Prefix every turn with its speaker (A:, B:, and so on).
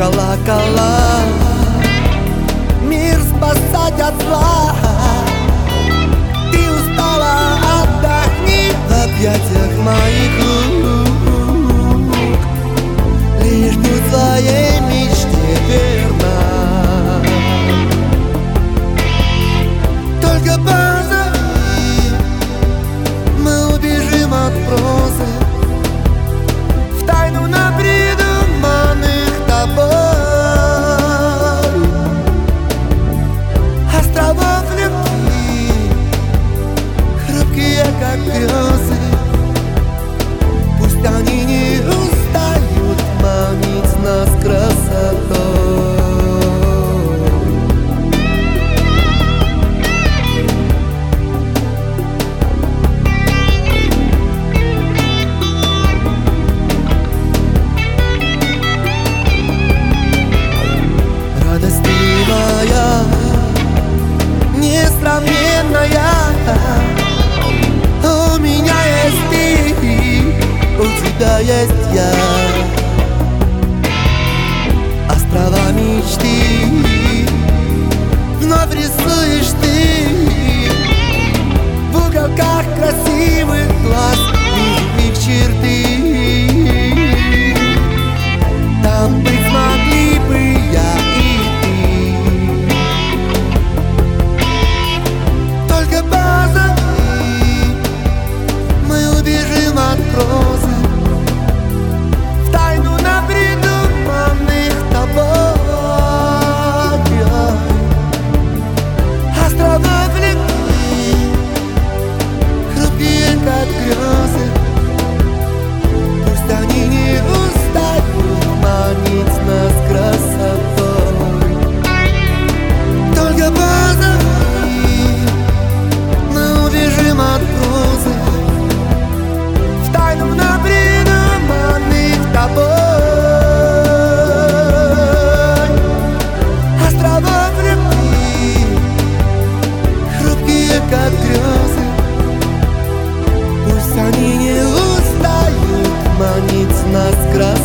A: колокола мир спасать от зла. Ты устала, отдохни в объятиях моих рук. Лишь будь своей мечте верна. Только позови, мы убежим от прозы в тайну напридуманных тобой островов любви, хрупкие как грезы. Пусть они не устают манить нас красотой. Радость ты моя, несравненная. У меня есть ты, у тебя есть я. Острова мечты вновь рисуешь ты. В уголках красивых глаз вижу их черты. Там быть смогли бы я и ты. Только позови, мы убежим от прозы в тайну напридуманных тобой островов любви, хрупкие как грезы. Пусть они не устают манить нас красотой. Только позови, мы убежим от прозы в тайну напридуманных тобой островов любви, хрупкие как грезы. Пусть они не устают манить нас красотой.